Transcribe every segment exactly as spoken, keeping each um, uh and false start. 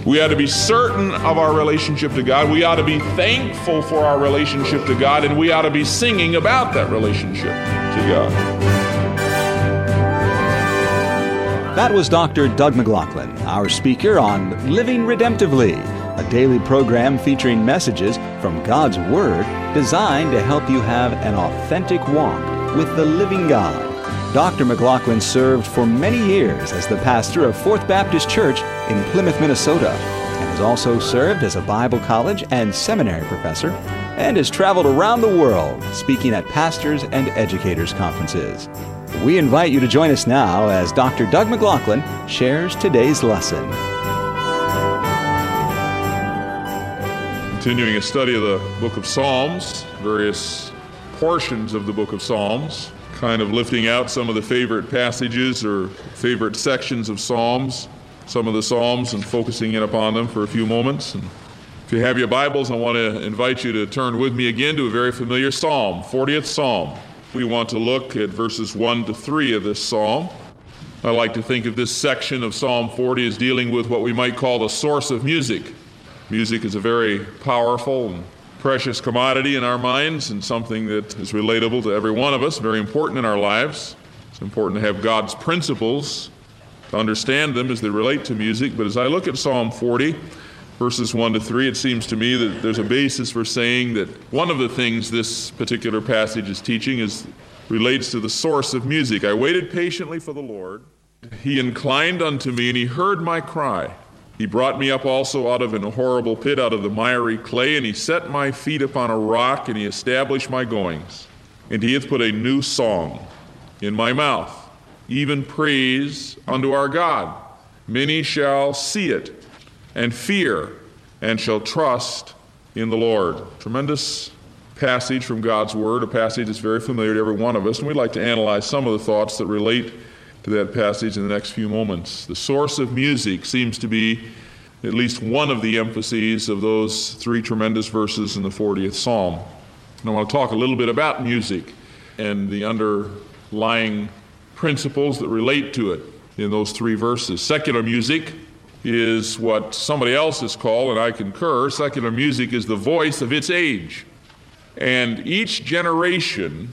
We ought to be certain of our relationship to God. We ought to be thankful for our relationship to God, and we ought to be singing about that relationship to God. That was Doctor Doug McLaughlin, our speaker on Living Redemptively, a daily program featuring messages from God's Word designed to help you have an authentic walk with the living God. Doctor McLaughlin served for many years as the pastor of Fourth Baptist Church in Plymouth, Minnesota, and has also served as a Bible college and seminary professor, and has traveled around the world speaking at pastors' and educators' conferences. We invite you to join us now as Doctor Doug McLaughlin shares today's lesson. Continuing a study of the book of Psalms, various portions of the book of Psalms, kind of lifting out some of the favorite passages or favorite sections of Psalms, some of the Psalms, and focusing in upon them for a few moments. And if you have your Bibles, I want to invite you to turn with me again to a very familiar Psalm, fortieth Psalm. We want to look at verses one to three of this Psalm. I like to think of this section of Psalm forty as dealing with what we might call the source of music. Music is a very powerful and precious commodity in our minds, and something that is relatable to every one of us, very important in our lives. It's important to have God's principles, to understand them as they relate to music. But as I look at Psalm forty, verses one to three, it seems to me that there's a basis for saying that one of the things this particular passage is teaching is relates to the source of music. I waited patiently for the Lord. He inclined unto me, and he heard my cry. He brought me up also out of an horrible pit, out of the miry clay, and he set my feet upon a rock, and he established my goings. And he hath put a new song in my mouth, even praise unto our God. Many shall see it, and fear, and shall trust in the Lord. Tremendous passage from God's Word, a passage that's very familiar to every one of us, and we'd like to analyze some of the thoughts that relate to that passage in the next few moments. The source of music seems to be at least one of the emphases of those three tremendous verses in the fortieth Psalm. And I want to talk a little bit about music and the underlying principles that relate to it in those three verses. Secular music is what somebody else has called, and I concur, secular music is the voice of its age. And each generation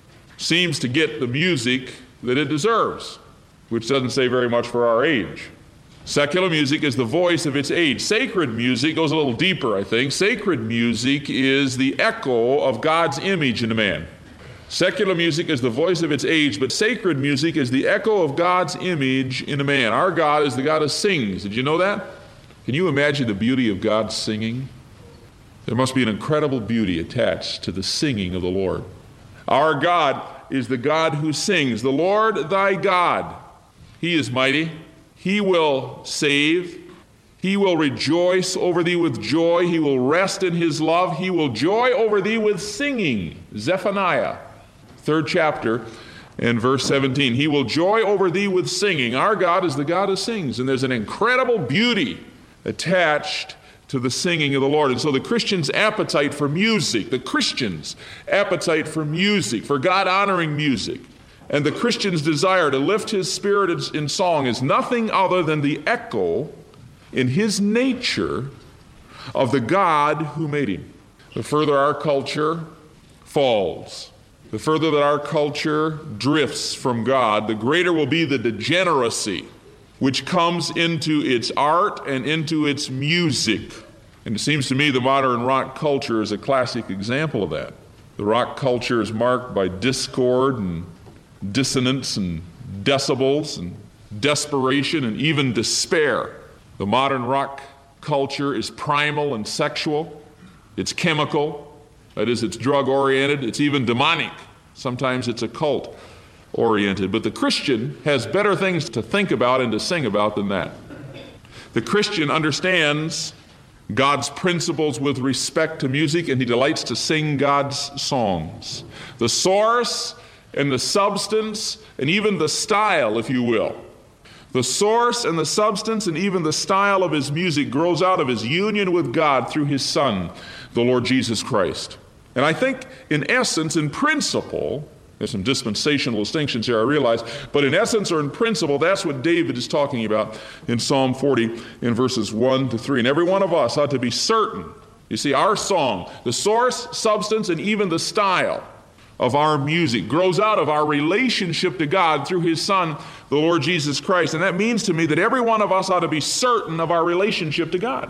seems to get the music that it deserves, which doesn't say very much for our age. Secular music is the voice of its age. Sacred music goes a little deeper, I think. Sacred music is the echo of God's image in a man. Secular music is the voice of its age, but sacred music is the echo of God's image in a man. Our God is the God who sings. Did you know that? Can you imagine the beauty of God singing? There must be an incredible beauty attached to the singing of the Lord. Our God is the God who sings. The Lord thy God, he is mighty. He will save. He will rejoice over thee with joy. He will rest in his love. He will joy over thee with singing. Zephaniah, third chapter, and verse seventeen. He will joy over thee with singing. Our God is the God who sings, and there's an incredible beauty attached to the singing of the Lord. And so the Christian's appetite for music, the Christian's appetite for music, for God-honoring music, and the Christian's desire to lift his spirit in song is nothing other than the echo in his nature of the God who made him. The further our culture falls, the further that our culture drifts from God, the greater will be the degeneracy which comes into its art and into its music. And it seems to me the modern rock culture is a classic example of that. The rock culture is marked by discord and dissonance and decibels and desperation and even despair. The modern rock culture is primal and sexual. It's chemical. That is, it's drug-oriented. It's even demonic. Sometimes it's occult oriented, but the Christian has better things to think about and to sing about than that. The Christian understands God's principles with respect to music, and he delights to sing God's songs. The source and the substance and even the style, if you will, the source and the substance and even the style of his music grows out of his union with God through his Son, the Lord Jesus Christ. And I think, in essence, in principle, There's some dispensational distinctions here, I realize. But in essence or in principle, that's what David is talking about in Psalm forty in verses one to three. And every one of us ought to be certain. You see, our song, the source, substance, and even the style of our music grows out of our relationship to God through his Son, the Lord Jesus Christ. And that means to me that every one of us ought to be certain of our relationship to God.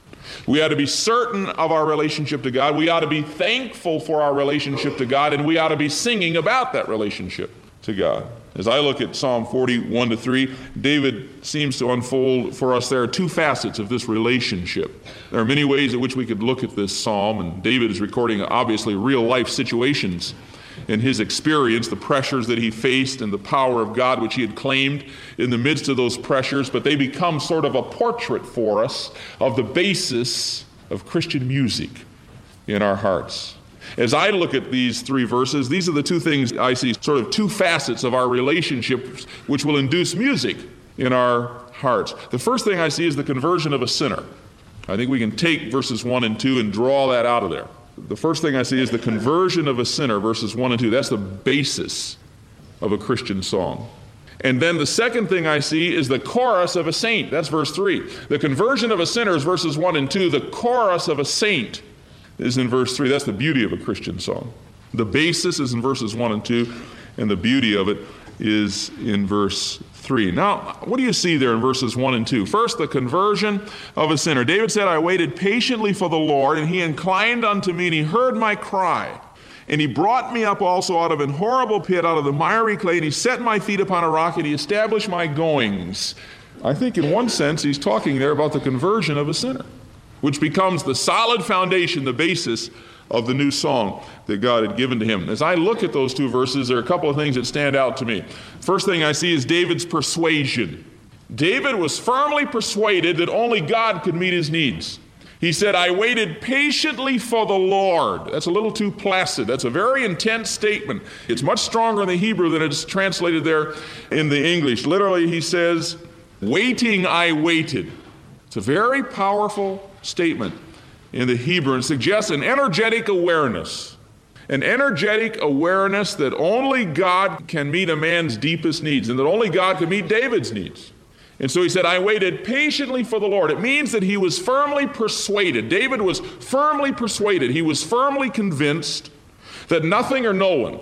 We ought to be certain of our relationship to God. We ought to be thankful for our relationship to God, and we ought to be singing about that relationship to God. As I look at Psalm forty, one to three, David seems to unfold for us there two facets of this relationship. There are many ways in which we could look at this psalm, and David is recording obviously real life situations in his experience, the pressures that he faced and the power of God which he had claimed in the midst of those pressures, but they become sort of a portrait for us of the basis of Christian music in our hearts. As I look at these three verses, these are the two things I see, sort of two facets of our relationship which will induce music in our hearts. The first thing I see is the conversion of a sinner. I think we can take verses one and two and draw that out of there. The first thing I see is the conversion of a sinner, verses one and two. That's the basis of a Christian song. And then the second thing I see is the chorus of a saint. That's verse three. The conversion of a sinner is verses one and two. The chorus of a saint is in verse three. That's the beauty of a Christian song. The basis is in verses one and two, and the beauty of it is in verse three. Now, what do you see there in verses one and two? First, the conversion of a sinner. David said, I waited patiently for the Lord, and he inclined unto me, and he heard my cry. And he brought me up also out of an horrible pit, out of the miry clay, and he set my feet upon a rock, and he established my goings. I think in one sense he's talking there about the conversion of a sinner, which becomes the solid foundation, the basis of the new song that God had given to him. As I look at those two verses, there are a couple of things that stand out to me. First thing I see is David's persuasion. David was firmly persuaded that only God could meet his needs. He said, I waited patiently for the Lord. That's a little too placid. That's a very intense statement. It's much stronger in the Hebrew than it's translated there in the English. Literally, he says, waiting I waited. It's a very powerful statement in the Hebrew, and suggests an energetic awareness, an energetic awareness that only God can meet a man's deepest needs, and that only God can meet David's needs. And so he said, I waited patiently for the Lord. It means that he was firmly persuaded. David was firmly persuaded. He was firmly convinced that nothing or no one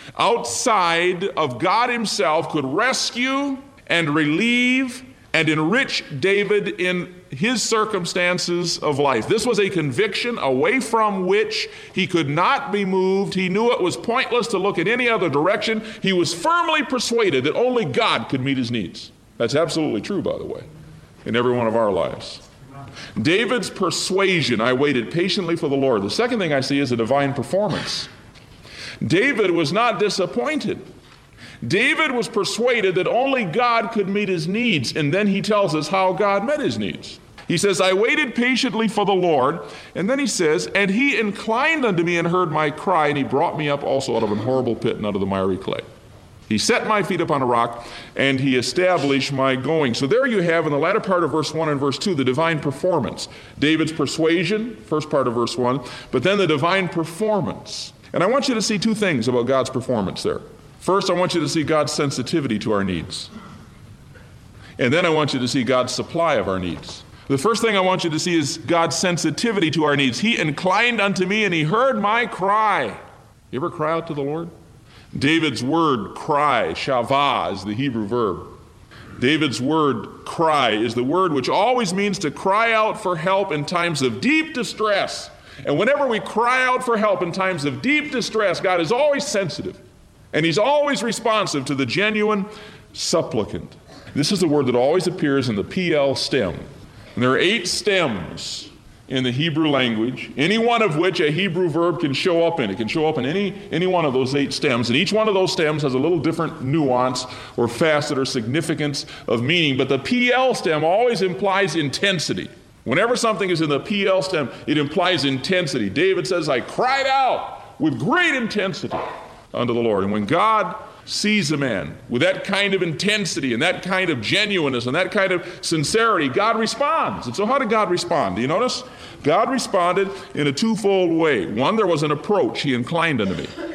outside of God himself could rescue and relieve and enrich David in his circumstances of life. This was a conviction away from which he could not be moved. He knew it was pointless to look in any other direction. He was firmly persuaded that only God could meet his needs. That's absolutely true, by the way, in every one of our lives. David's persuasion, I waited patiently for the Lord. The second thing I see is a divine performance. David was not disappointed. David was persuaded that only God could meet his needs, and then he tells us how God met his needs. He says, I waited patiently for the Lord, and then he says, and he inclined unto me and heard my cry, and he brought me up also out of an horrible pit and out of the miry clay. He set my feet upon a rock, and he established my going. So there you have in the latter part of verse one and verse two, the divine performance. David's persuasion, first part of verse one, but then the divine performance. And I want you to see two things about God's performance there. First, I want you to see God's sensitivity to our needs. And then I want you to see God's supply of our needs. The first thing I want you to see is God's sensitivity to our needs. He inclined unto me and he heard my cry. You ever cry out to the Lord? David's word cry, shavah, is the Hebrew verb. David's word cry is the word which always means to cry out for help in times of deep distress. And whenever we cry out for help in times of deep distress, God is always sensitive. And he's always responsive to the genuine supplicant. This is the word that always appears in the P L stem. And there are eight stems in the Hebrew language, any one of which a Hebrew verb can show up in. It can show up in any, any one of those eight stems. And each one of those stems has a little different nuance or facet or significance of meaning. But the P L stem always implies intensity. Whenever something is in the P L stem, it implies intensity. David says, I cried out with great intensity unto the Lord. And when God sees a man with that kind of intensity and that kind of genuineness and that kind of sincerity, God responds. And so how did God respond? Do you notice? God responded in a twofold way. One, there was an approach. He inclined unto me.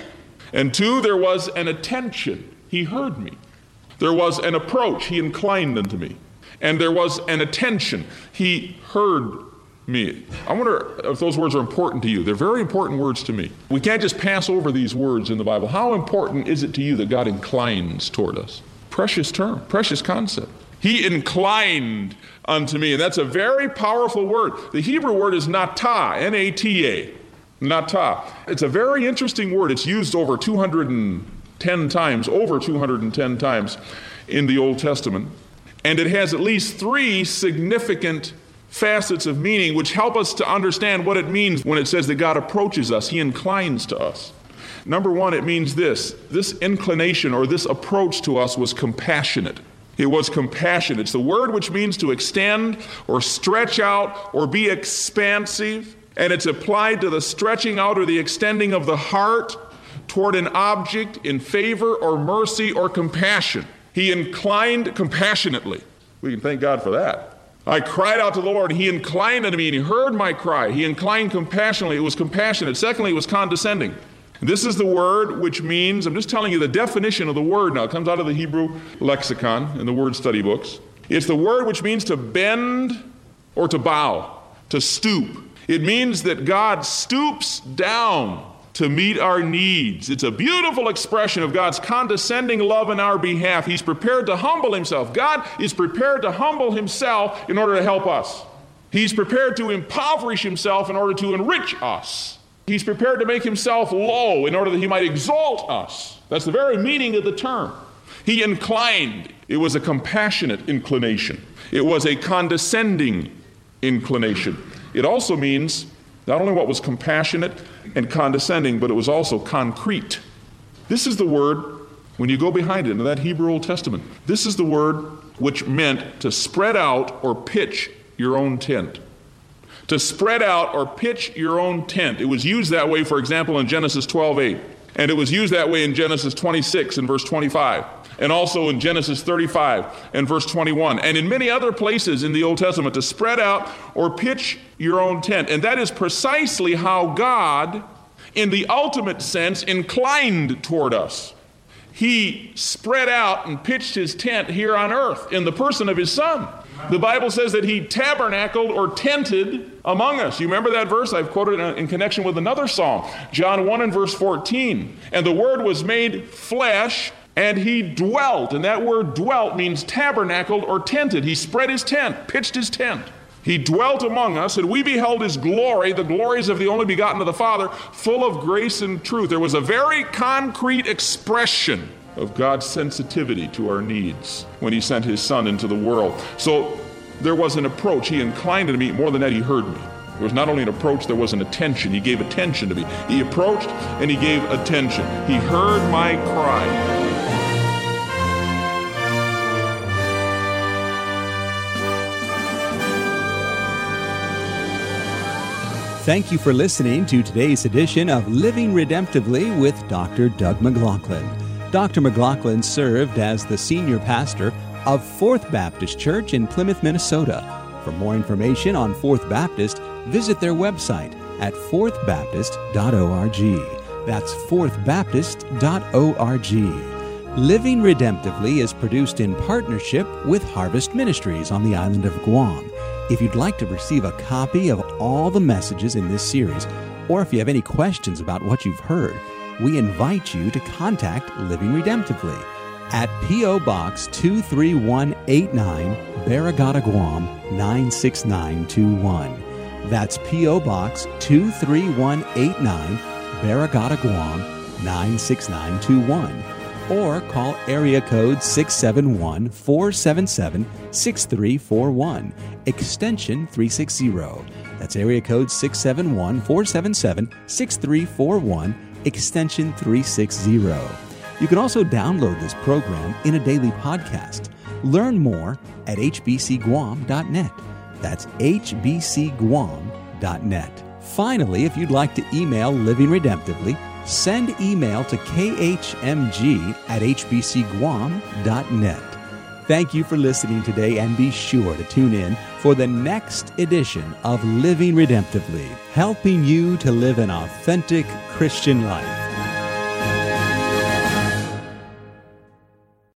And two, there was an attention. He heard me. There was an approach. He inclined unto me. And there was an attention. He heard me. I wonder if those words are important to you. They're very important words to me. We can't just pass over these words in the Bible. How important is it to you that God inclines toward us? Precious term, precious concept. He inclined unto me. And that's a very powerful word. The Hebrew word is natah, N A T A. Natah. It's a very interesting word. It's used over two hundred ten times, over two hundred ten times in the Old Testament. And it has at least three significant facets of meaning which help us to understand what it means when it says that God approaches us. He inclines to us. Number one, it means this. This inclination or this approach to us was compassionate. It was compassionate. It's the word which means to extend or stretch out or be expansive. And it's applied to the stretching out or the extending of the heart toward an object in favor or mercy or compassion. He inclined compassionately. We can thank God for that. I cried out to the Lord, and He inclined unto me, and He heard my cry. He inclined compassionately. It was compassionate. Secondly, it was condescending. This is the word which means, I'm just telling you the definition of the word now. It comes out of the Hebrew lexicon in the word study books. It's the word which means to bend or to bow, to stoop. It means that God stoops down to meet our needs. It's a beautiful expression of God's condescending love in our behalf. He's prepared to humble Himself. God is prepared to humble Himself in order to help us. He's prepared to impoverish Himself in order to enrich us. He's prepared to make Himself low in order that He might exalt us. That's the very meaning of the term. He inclined. It was a compassionate inclination. It was a condescending inclination. It also means not only what was compassionate and condescending, but it was also concrete. This is the word, when you go behind it into that Hebrew Old Testament, this is the word which meant to spread out or pitch your own tent. To spread out or pitch your own tent. It was used that way, for example, in Genesis twelve eight. And it was used that way in Genesis twenty-six and verse twenty-five. And also in Genesis thirty-five and verse twenty-one. And in many other places in the Old Testament, to spread out or pitch your own tent. And that is precisely how God, in the ultimate sense, inclined toward us. He spread out and pitched His tent here on earth in the person of His Son. The Bible says that He tabernacled or tented among us. You remember that verse? I've quoted it in connection with another psalm. John one and verse fourteen. And the Word was made flesh, and He dwelt. And that word dwelt means tabernacled or tented. He spread His tent, pitched His tent. He dwelt among us, and we beheld His glory, the glories of the only begotten of the Father, full of grace and truth. There was a very concrete expression of God's sensitivity to our needs when He sent His Son into the world. So there was an approach. He inclined to me. More than that, He heard me. There was not only an approach, there was an attention. He gave attention to me. He approached and He gave attention. He heard my cry. Thank you for listening to today's edition of Living Redemptively with Doctor Doug McLaughlin. Doctor McLaughlin served as the senior pastor of Fourth Baptist Church in Plymouth, Minnesota. For more information on Fourth Baptist, visit their website at fourth baptist dot org. That's fourth baptist dot org. Living Redemptively is produced in partnership with Harvest Ministries on the island of Guam. If you'd like to receive a copy of all the messages in this series, or if you have any questions about what you've heard, we invite you to contact Living Redemptively at P O. Box two three one eight nine, Barragata, Guam nine six nine two one. That's P O. Box two three one eight nine, Barragata, Guam nine six nine two one. Or call area code six seven one, four seven seven, six three four one, extension three sixty. That's area code six seven one, four seven seven, six three four one, extension three sixty. You can also download this program in a daily podcast. Learn more at h b c guam dot net. That's h b c guam dot net. Finally, if you'd like to email Living Redemptively, send email to k h m g at h b c guam dot net. Thank you for listening today, and be sure to tune in for the next edition of Living Redemptively, helping you to live an authentic Christian life.